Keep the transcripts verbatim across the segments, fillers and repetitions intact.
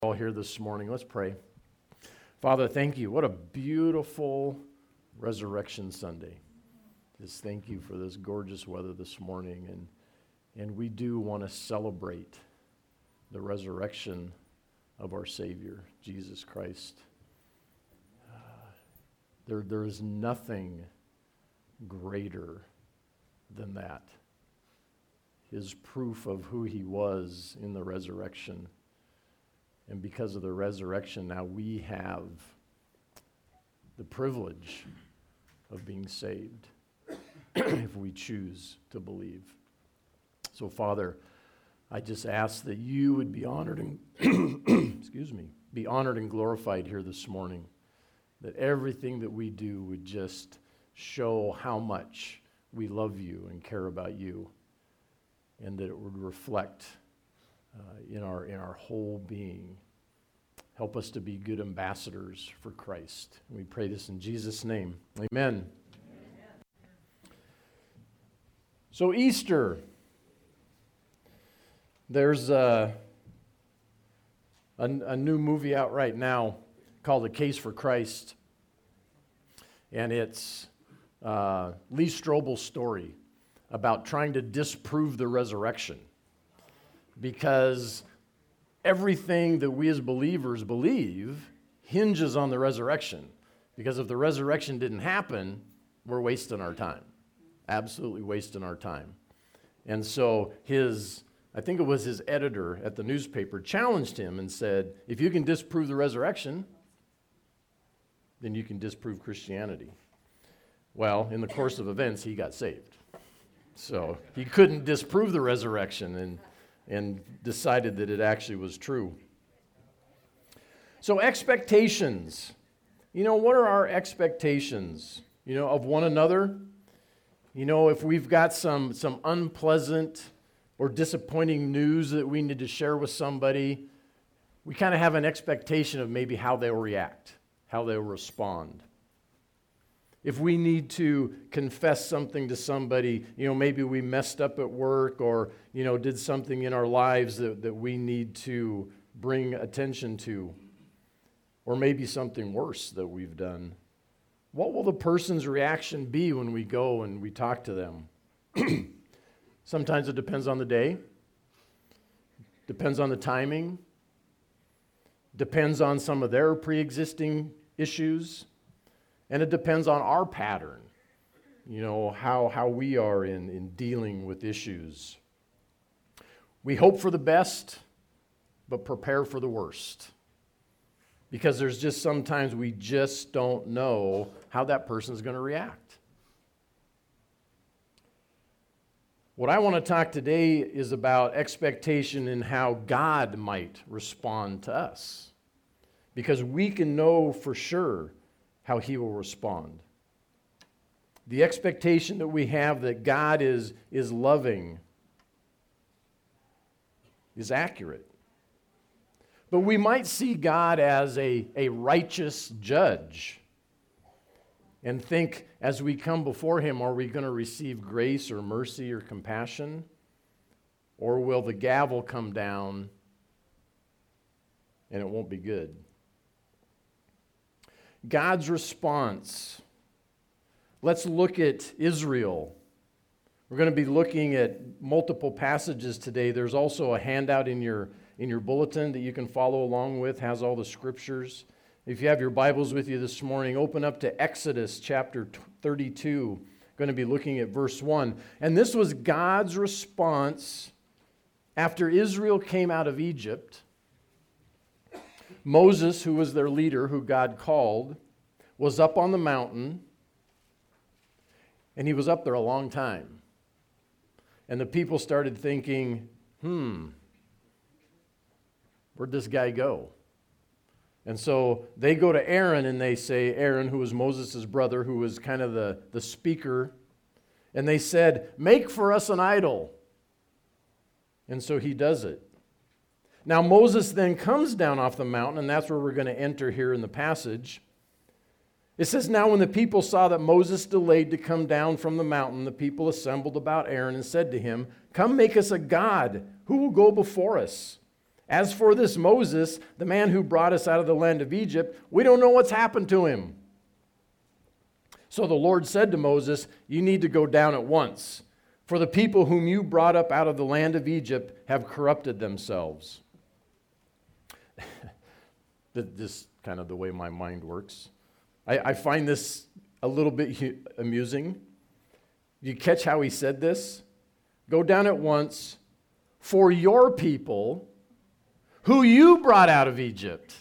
All here this morning. Let's pray. Father, thank you. What a beautiful Resurrection Sunday. Just thank you for this gorgeous weather this morning. And, and we do want to celebrate the resurrection of our Savior, Jesus Christ. Uh, there, there is nothing greater than that. His proof of who he was in the resurrection. And because of the resurrection, now we have the privilege of being saved if we choose to believe. So, Father, I just ask that you would be honored and excuse me, be honored and glorified here this morning. That everything that we do would just show how much we love you and care about you, and that it would reflect Uh, in our in our whole being. Help us to be good ambassadors for Christ. And we pray this in Jesus' name. Amen. Amen. So Easter, there's a, a, a new movie out right now called A Case for Christ. And it's uh, Lee Strobel's story about trying to disprove the resurrection. Because everything that we as believers believe hinges on the resurrection. Because if the resurrection didn't happen, we're wasting our time. Absolutely wasting our time. And so his, I think it was his editor at the newspaper, challenged him and said, if you can disprove the resurrection, then you can disprove Christianity. Well, in the course of events, he got saved. So he couldn't disprove the resurrection, and and decided that it actually was true. So expectations. You know, what are our expectations, you know, of one another? You know, if we've got some, some unpleasant or disappointing news that we need to share with somebody, we kind of have an expectation of maybe how they'll react, how they'll respond. If we need to confess something to somebody, you know, maybe we messed up at work or, you know, did something in our lives that, that we need to bring attention to, or maybe something worse that we've done, what will the person's reaction be when we go and we talk to them? Sometimes it depends on the day, depends on the timing, depends on some of their pre-existing issues. And it depends on our pattern, you know, how, how we are in, in dealing with issues. We hope for the best, but prepare for the worst. Because there's just sometimes we just don't know how that person's going to react. What I want to talk today is about expectation and how God might respond to us. Because we can know for sure how he will respond. The expectation that we have that God is, is loving is accurate. But we might see God as a, a righteous judge and think as we come before him, are we going to receive grace or mercy or compassion? Or will the gavel come down and it won't be good? God's response. Let's look at Israel. We're going to be looking at multiple passages today. There's also a handout in your, in your bulletin that you can follow along with, has all the scriptures. If you have your Bibles with you this morning, open up to Exodus chapter thirty-two. I'm going to be looking at verse one. And this was God's response after Israel came out of Egypt. Moses, who was their leader, who God called, was up on the mountain, and he was up there a long time. And the people started thinking, hmm, where'd this guy go? And so they go to Aaron and they say, Aaron, who was Moses' brother, who was kind of the, the speaker, and they said, make for us an idol. And so he does it. Now, Moses then comes down off the mountain, and that's where we're going to enter here in the passage. It says, now when the people saw that Moses delayed to come down from the mountain, the people assembled about Aaron and said to him, come make us a god who will go before us. As for this Moses, the man who brought us out of the land of Egypt, we don't know what's happened to him." So the Lord said to Moses, "You need to go down at once, for the people whom you brought up out of the land of Egypt have corrupted themselves." This is kind of the way my mind works. I, I find this a little bit hu- amusing. You catch how he said this? Go down at once for your people who you brought out of Egypt.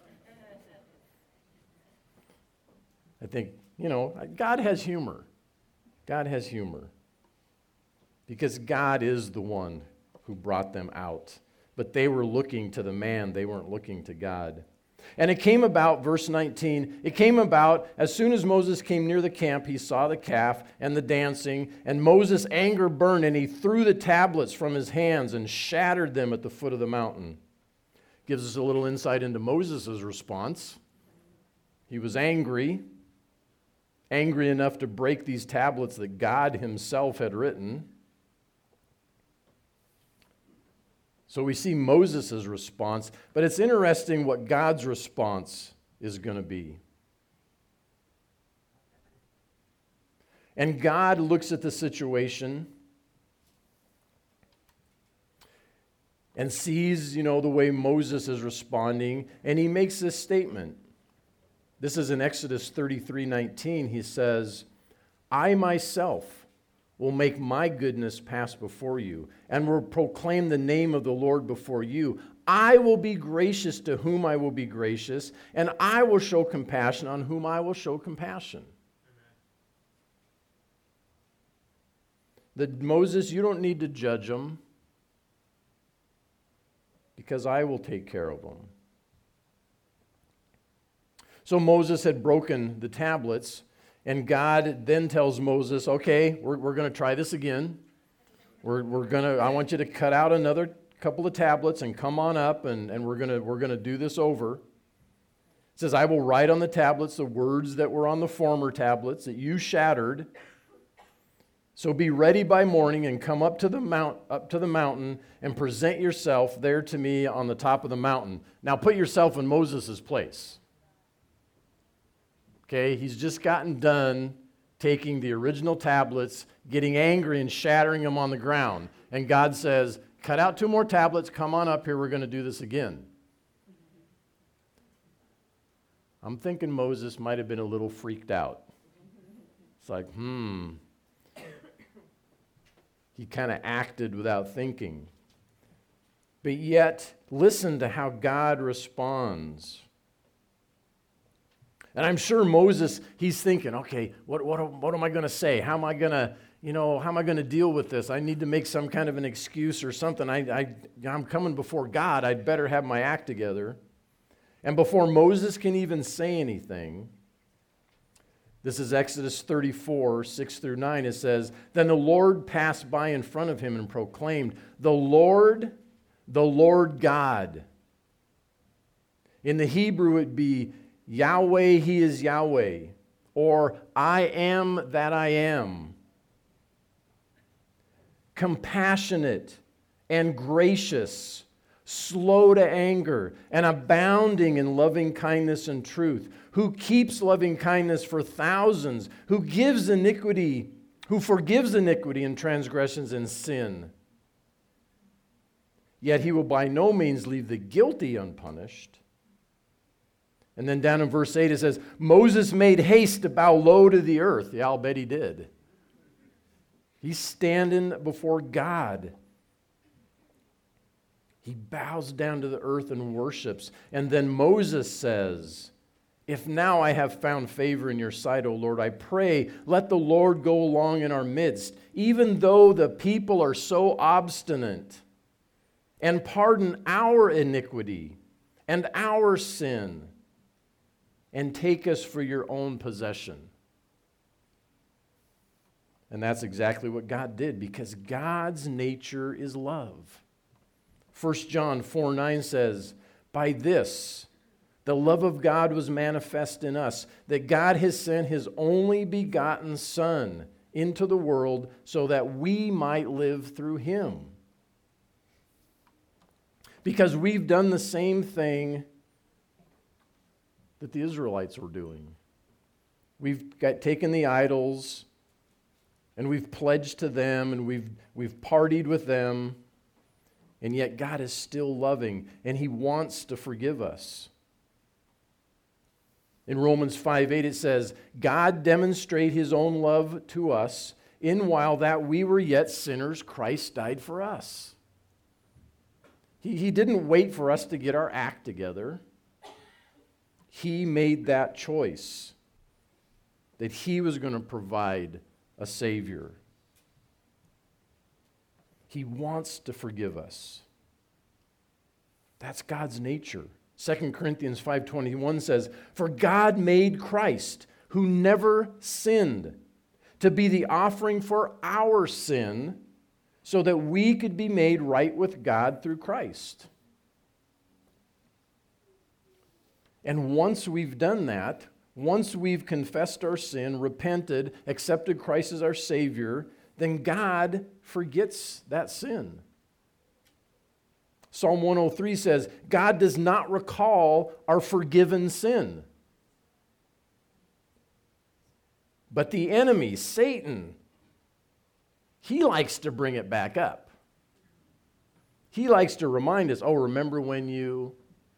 I think, you know, God has humor. God has humor. Because God is the one who brought them out. But they were looking to the man, they weren't looking to God. And it came about, verse nineteen, it came about as soon as Moses came near the camp, he saw the calf and the dancing, and Moses' anger burned, and he threw the tablets from his hands and shattered them at the foot of the mountain. Gives us a little insight into Moses' response. He was angry, angry enough to break these tablets that God himself had written. So we see Moses' response, but it's interesting what God's response is going to be. And God looks at the situation and sees, you know, the way Moses is responding, and he makes this statement. This is in Exodus thirty-three nineteen. He says, "I myself will make my goodness pass before you, and will proclaim the name of the Lord before you. I will be gracious to whom I will be gracious, and I will show compassion on whom I will show compassion." That Moses, you don't need to judge them, because I will take care of them. So Moses had broken the tablets, and God then tells Moses, okay, we're, we're going to try this again. We're, we're going to, I want you to cut out another couple of tablets and come on up, and, and we're going to, we're going to do this over. It says, "I will write on the tablets the words that were on the former tablets that you shattered. So be ready by morning and come up to the mount, up to the mountain and present yourself there to me on the top of the mountain." Now put yourself in Moses' place. Okay, he's just gotten done taking the original tablets, getting angry and shattering them on the ground. And God says, cut out two more tablets, come on up here, we're going to do this again. I'm thinking Moses might have been a little freaked out. It's like, hmm. He kind of acted without thinking. But yet, listen to how God responds. And I'm sure Moses, he's thinking, okay, what, what, what am I going to say? How am I going to, you know, how am I going to deal with this? I need to make some kind of an excuse or something. I, I, I'm coming before God. I'd better have my act together. And before Moses can even say anything, this is Exodus thirty-four, six through nine. It says, "Then the Lord passed by in front of him and proclaimed, 'The Lord, the Lord God.'" In the Hebrew, it'd be Yahweh, He is Yahweh, or I am that I am. Compassionate and gracious, slow to anger, and abounding in loving kindness and truth, who keeps loving kindness for thousands, who gives iniquity, who forgives iniquity and transgressions and sin. Yet He will by no means leave the guilty unpunished. And then down in verse eight it says, "Moses made haste to bow low to the earth." Yeah, I'll bet he did. He's standing before God. He bows down to the earth and worships. And then Moses says, "If now I have found favor in your sight, O Lord, I pray, let the Lord go along in our midst, even though the people are so obstinate, and pardon our iniquity and our sin, and take us for your own possession." And that's exactly what God did, because God's nature is love. First John four nine says, "By this the love of God was manifest in us, that God has sent His only begotten Son into the world so that we might live through Him." because we've done the same thing that the Israelites were doing. We've got taken the idols and we've pledged to them and we've we've partied with them, and yet God is still loving and He wants to forgive us. In Romans five eight it says, God demonstrated His own love to us in while that we were yet sinners, Christ died for us. He, he didn't wait for us to get our act together. He made that choice that He was going to provide a Savior. He wants to forgive us. That's God's nature. Second Corinthians five twenty-one says, for God made Christ, who never sinned, to be the offering for our sin, so that we could be made right with God through Christ. And once we've done that, once we've confessed our sin, repented, accepted Christ as our Savior, then God forgets that sin. Psalm one oh three says, God does not recall our forgiven sin. But the enemy, Satan, he likes to bring it back up. He likes to remind us, oh, remember when you...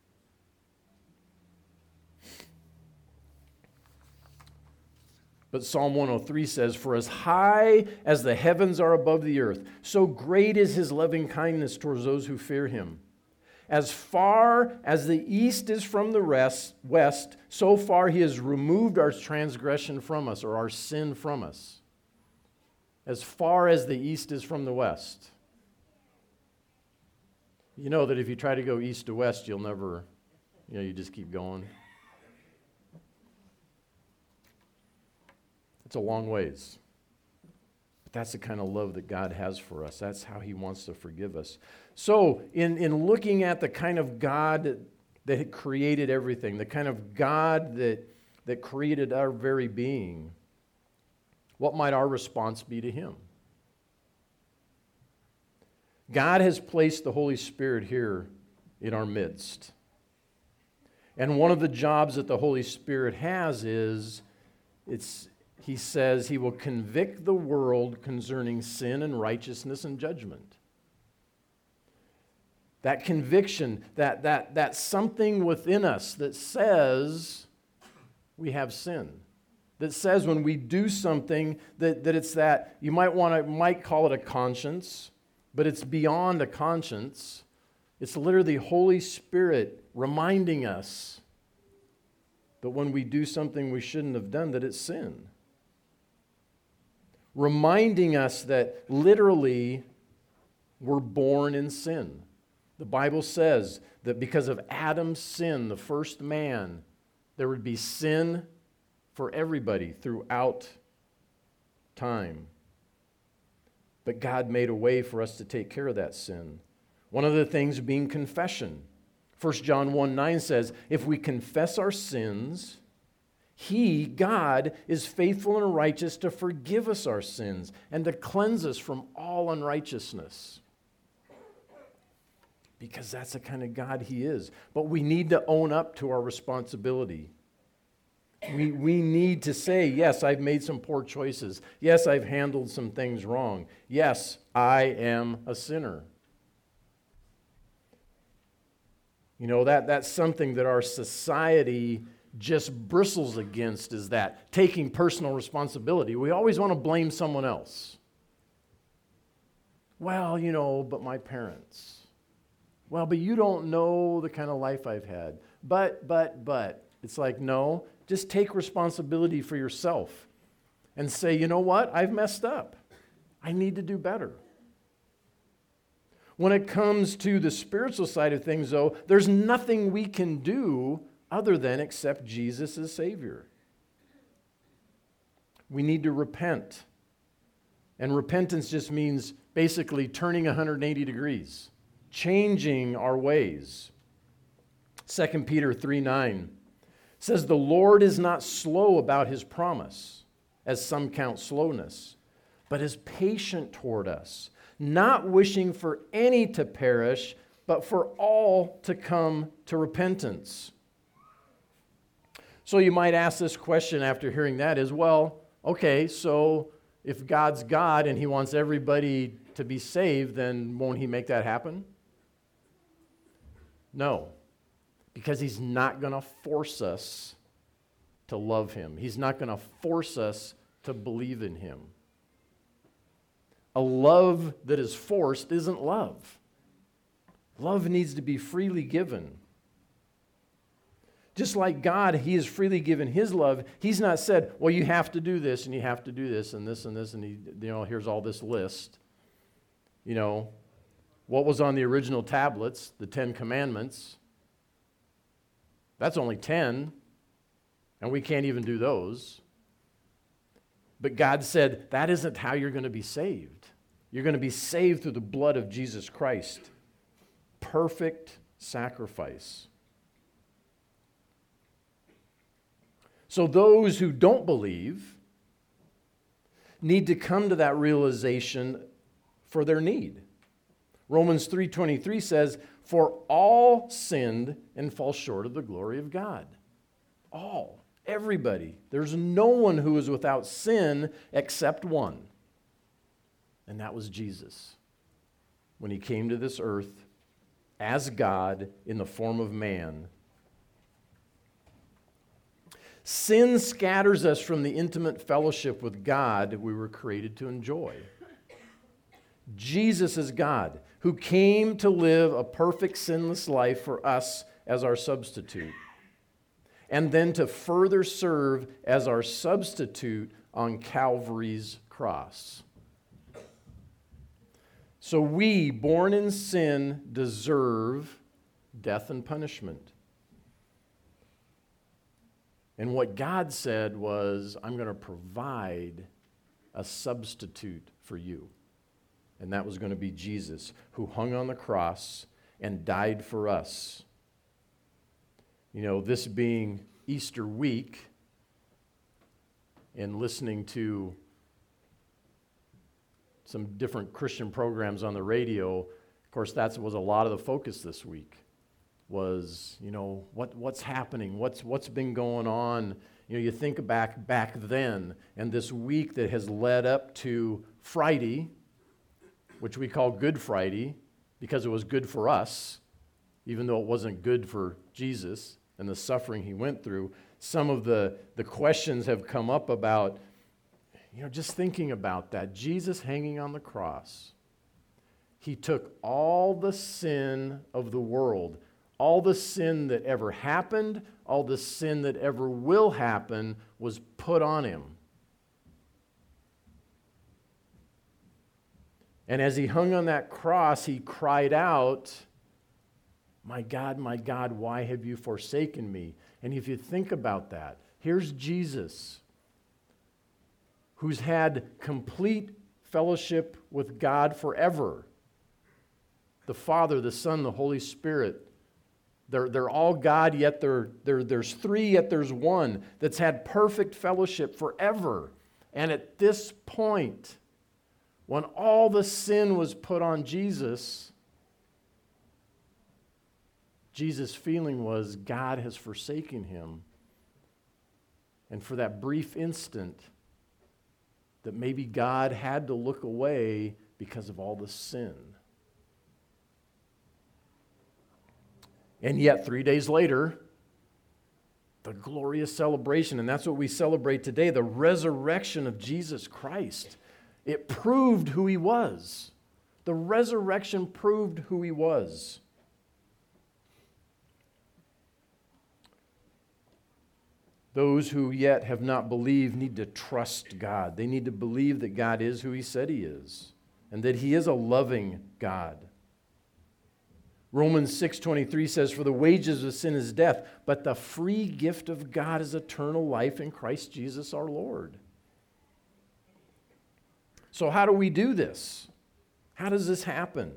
But Psalm one oh three says, for as high as the heavens are above the earth, so great is His loving kindness towards those who fear Him. As far as the east is from the rest, west, so far He has removed our transgression from us, or our sin from us. As far as the east is from the west. You know that if you try to go east to west, you'll never, you know, you just keep going. It's a long ways. But that's the kind of love that God has for us. That's how He wants to forgive us. So, in, in looking at the kind of God that had created everything, the kind of God that, that created our very being, what might our response be to Him? God has placed the Holy Spirit here in our midst. And one of the jobs that the Holy Spirit has is, it's He says He will convict the world concerning sin and righteousness and judgment. That conviction, that, that, that something within us that says we have sin. That says when we do something that, that it's that, you might want to, might call it a conscience, but it's beyond a conscience. It's literally the Holy Spirit reminding us that when we do something we shouldn't have done, that it's sin. Reminding us that literally we're born in sin. The Bible says that because of Adam's sin, the first man, there would be sin for everybody throughout time. But God made a way for us to take care of that sin. One of the things being confession. First John one nine says, if we confess our sins, He, God, is faithful and righteous to forgive us our sins and to cleanse us from all unrighteousness. Because that's the kind of God He is. But we need to own up to our responsibility. We, we need to say, yes, I've made some poor choices. Yes, I've handled some things wrong. Yes, I am a sinner. You know, that, that's something that our society just bristles against, is that taking personal responsibility. We always want to blame someone else. Well, you know, but my parents. Well, but you don't know the kind of life I've had. But, but, but. It's like, no, just take responsibility for yourself and say, you know what? I've messed up. I need to do better. When it comes to the spiritual side of things, though, there's nothing we can do other than accept Jesus as Savior. We need to repent. And repentance just means basically turning one hundred eighty degrees, changing our ways. Second Peter three nine says, the Lord is not slow about His promise, as some count slowness, but is patient toward us, not wishing for any to perish, but for all to come to repentance. So you might ask this question after hearing that is, well, okay, so if God's God and he wants everybody to be saved, then won't he make that happen? No, because he's not going to force us to love him. He's not going to force us to believe in him. A love that is forced isn't love. Love needs to be freely given. Just like God, he has freely given his love. He's not said, well, you have to do this, and you have to do this, and this, and this, and he, you know, here's all this list. You know, what was on the original tablets, the Ten Commandments, that's only ten, and we can't even do those. But God said, that isn't how you're going to be saved. You're going to be saved through the blood of Jesus Christ. Perfect sacrifice. So those who don't believe need to come to that realization for their need. Romans three twenty-three says, for all sinned and fall short of the glory of God. All. Everybody. There's no one who is without sin except one. And that was Jesus. When he came to this earth as God in the form of man. Sin scatters us from the intimate fellowship with God we were created to enjoy. Jesus is God, who came to live a perfect sinless life for us as our substitute, and then to further serve as our substitute on Calvary's cross. So we, born in sin, deserve death and punishment. And what God said was, I'm going to provide a substitute for you. And that was going to be Jesus, who hung on the cross and died for us. You know, this being Easter week, and listening to some different Christian programs on the radio, of course, that was a lot of the focus this week. Was, you know, what, what's happening, what's, what's been going on. You know, you think back back then, and this week that has led up to Friday, which we call Good Friday, because it was good for us, even though it wasn't good for Jesus and the suffering he went through. Some of the, the questions have come up about, you know, just thinking about that. Jesus hanging on the cross. He took all the sin of the world, all the sin that ever happened, all the sin that ever will happen was put on him. And as he hung on that cross, he cried out, my God, my God, why have you forsaken me? And if you think about that, here's Jesus, who's had complete fellowship with God forever. The Father, the Son, the Holy Spirit. They're, they're all God, yet they're, they're, there's three, yet there's one that's had perfect fellowship forever. And at this point, when all the sin was put on Jesus, Jesus' feeling was God has forsaken him. And for that brief instant, that maybe God had to look away because of all the sin. And yet, three days later, the glorious celebration, and that's what we celebrate today, the resurrection of Jesus Christ. It proved who he was. The resurrection proved who he was. Those who yet have not believed need to trust God. They need to believe that God is who he said he is, and that he is a loving God. Romans six twenty-three says, for the wages of sin is death, but the free gift of God is eternal life in Christ Jesus our Lord. So how do we do this? How does this happen?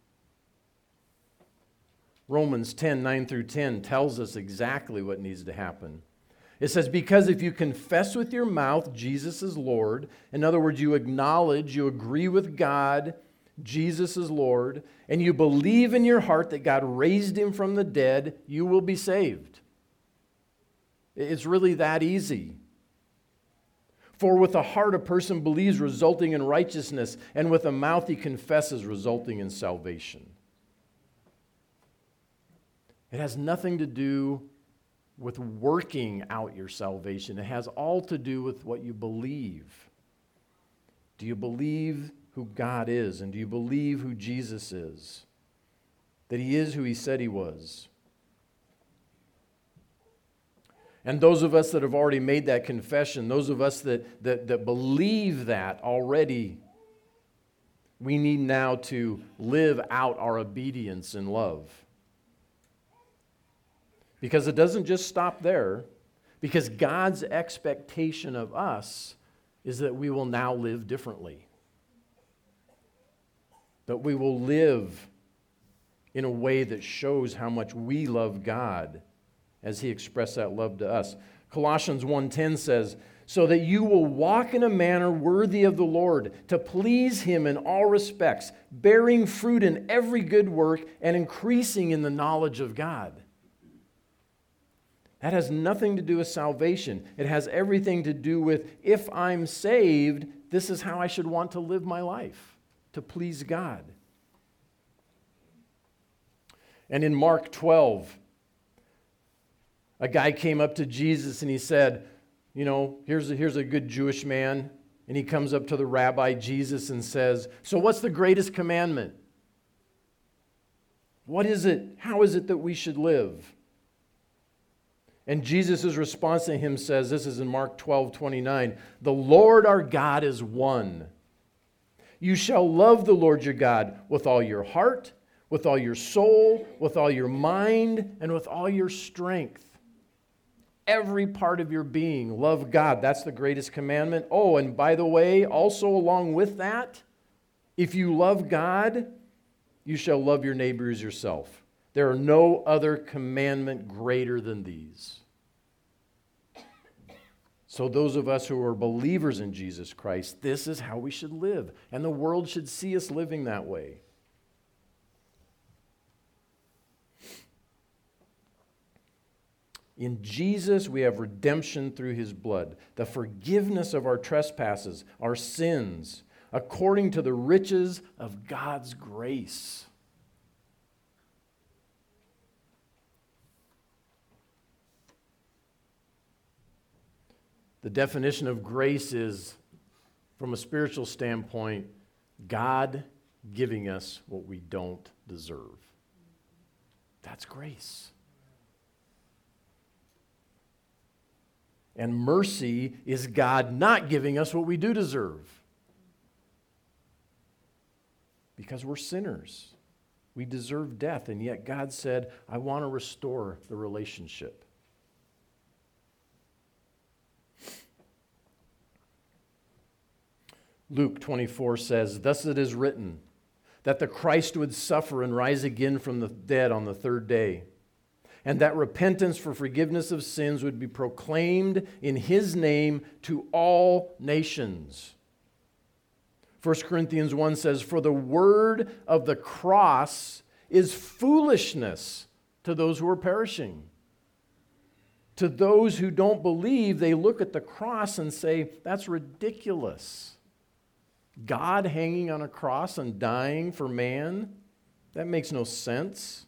Romans ten, nine through ten tells us exactly what needs to happen. It says, because if you confess with your mouth Jesus is Lord, in other words, you acknowledge, you agree with God, Jesus is Lord, and you believe in your heart that God raised him from the dead, you will be saved. It's really that easy. For with the heart a person believes, resulting in righteousness, and with the mouth he confesses, resulting in salvation. It has nothing to do with working out your salvation. It has all to do with what you believe. Do you believe who God is? And do you believe who Jesus is? That he is who he said he was? And those of us that have already made that confession, those of us that, that, that believe that already, we need now to live out our obedience in love. Because it doesn't just stop there, because God's expectation of us is that we will now live differently. That we will live in a way that shows how much we love God as he expressed that love to us. Colossians one ten says, so that you will walk in a manner worthy of the Lord, to please him in all respects, bearing fruit in every good work and increasing in the knowledge of God. That has nothing to do with salvation. It has everything to do with, if I'm saved, this is how I should want to live my life, to please God. And in Mark twelve, a guy came up to Jesus and he said, you know, here's a, here's a good Jewish man. And he comes up to the rabbi Jesus and says, so what's the greatest commandment? What is it? How is it that we should live? And Jesus' response to him says, this is in Mark twelve twenty-nine, the Lord our God is one. You shall love the Lord your God with all your heart, with all your soul, with all your mind, and with all your strength. Every part of your being, love God. That's the greatest commandment. Oh, and by the way, also along with that, if you love God, you shall love your neighbor as yourself. There are no other commandment greater than these. So those of us who are believers in Jesus Christ, this is how we should live. And the world should see us living that way. In Jesus, we have redemption through his blood, the forgiveness of our trespasses, our sins, according to the riches of God's grace. The definition of grace is, from a spiritual standpoint, God giving us what we don't deserve. That's grace. And mercy is God not giving us what we do deserve. Because we're sinners. We deserve death, and yet God said, I want to restore the relationship. Luke twenty-four says, thus it is written, that the Christ would suffer and rise again from the dead on the third day, and that repentance for forgiveness of sins would be proclaimed in his name to all nations. First Corinthians one says, for the word of the cross is foolishness to those who are perishing. To those who don't believe, they look at the cross and say, that's ridiculous. God hanging on a cross and dying for man? That makes no sense.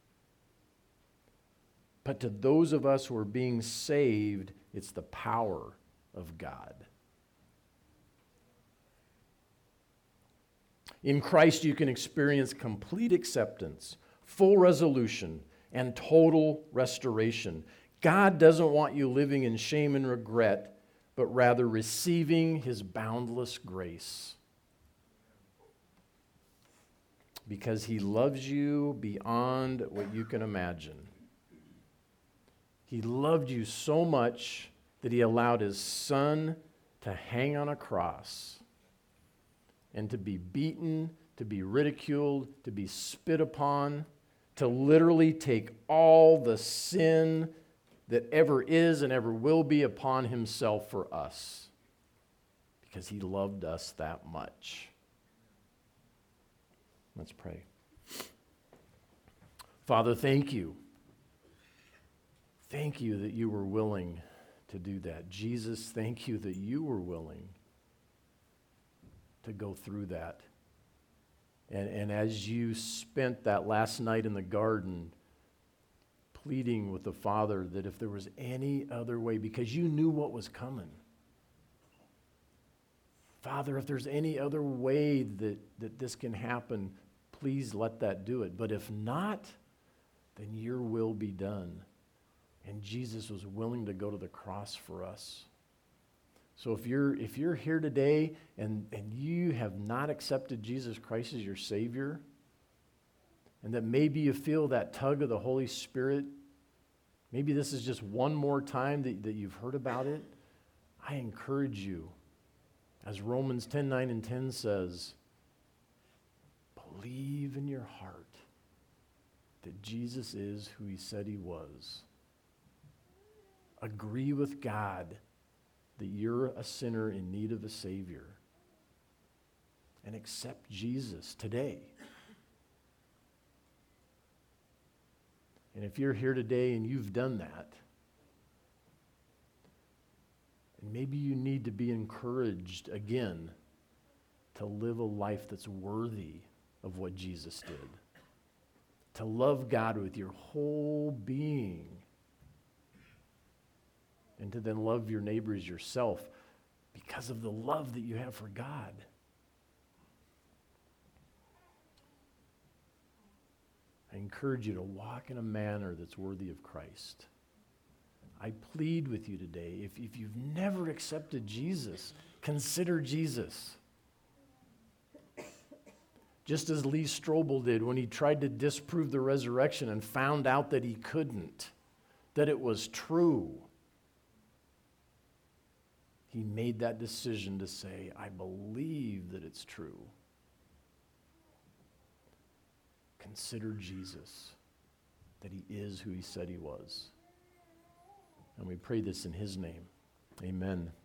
But to those of us who are being saved, it's the power of God. In Christ, you can experience complete acceptance, full resolution, and total restoration. God doesn't want you living in shame and regret, but rather receiving his boundless grace. Because he loves you beyond what you can imagine. He loved you so much that he allowed his son to hang on a cross and to be beaten, to be ridiculed, to be spit upon, to literally take all the sin that ever is and ever will be upon himself for us, because he loved us that much. Let's pray. Father, thank you. Thank you that you were willing to do that. Jesus, thank you that you were willing to go through that. And, and as you spent that last night in the garden, pleading with the Father that if there was any other way, because you knew what was coming. Father, if there's any other way that, that this can happen, please let that do it. But if not, then your will be done. And Jesus was willing to go to the cross for us. So if you're if you're here today and, and you have not accepted Jesus Christ as your Savior, and that maybe you feel that tug of the Holy Spirit, maybe this is just one more time that, that you've heard about it, I encourage you, as Romans ten, nine, and ten says, believe in your heart that Jesus is who he said he was. Agree with God that you're a sinner in need of a Savior. And accept Jesus today. And if you're here today and you've done that, and maybe you need to be encouraged again to live a life that's worthy of what Jesus did. To love God with your whole being. And to then love your neighbor as yourself because of the love that you have for God. I encourage you to walk in a manner that's worthy of Christ. I plead with you today, if, if you've never accepted Jesus, consider Jesus. Just as Lee Strobel did when he tried to disprove the resurrection and found out that he couldn't, that it was true. He made that decision to say, I believe that it's true. Consider Jesus, that he is who he said he was. And we pray this in his name. Amen.